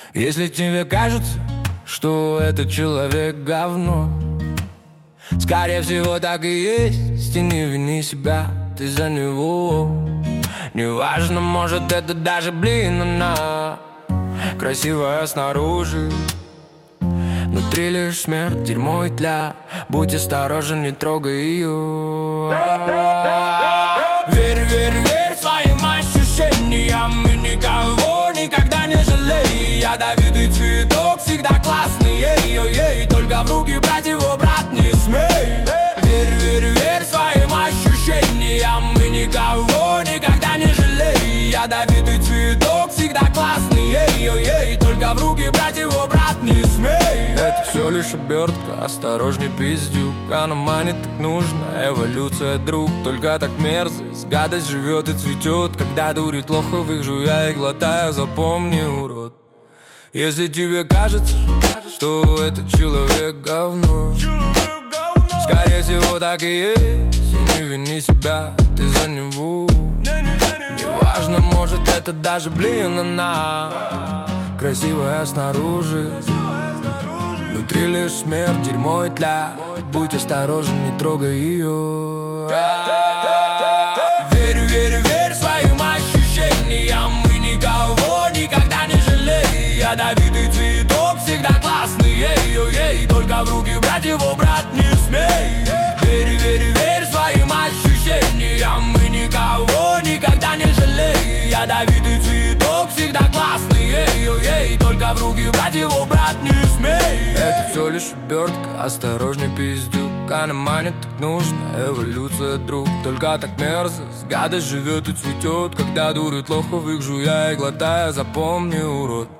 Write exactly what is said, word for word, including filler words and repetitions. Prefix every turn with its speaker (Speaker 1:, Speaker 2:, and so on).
Speaker 1: Если тебе кажется, что этот человек говно, скорее всего так и есть. И не вини себя ты за него. Неважно, может это даже, блин, она красивая снаружи, внутри лишь смерть, дерьмо и тля. Будь осторожен, не трогай ее. Верь, верь, верь своим ощущениям и никого никогда не жалей. Ядовитый цветок всегда классный, ей-ей-ей. Только в руки брать его, брат, не смей. Верь, верь, верь своим ощущениям и никого никогда не жалей. Ядовитый цветок всегда классный, ей-ей-ей. Только в руки брать его, брат, не смей. Это все лишь обертка, осторожней, пиздюк. Она манит так нужно, эволюция, друг. Только так мерзость, гадость живет и цветет. Когда дурит лоховых, жуя и глотая, запомни, урод. Если тебе кажется, что этот человек говно, скорее всего так и есть. И не вини себя ты за него. Неважно, может это даже, блин, она красивая снаружи, внутри лишь смерть, дерьмо и тля. Будь осторожен, не трогай ее. Верь, верь, верь своим ощущениям и никого никогда не жалей. Ядовитый цветок всегда классный, ей-ей-ей. Только в руки брать его, брат, не смей. Верь, верь, верь своим ощущениям и никого никогда не жалей. Ядовитый цветок всегда классный, ей-ей-ей. Только в руки брать его, брат, не смей. Это все лишь обертка, осторожней, пиздюк. Она манит так нужно, эволюция, друг. Только так мерзость, гадость живет и цветет. Когда дурит лоховых, жуя и глотая, запомни, урод.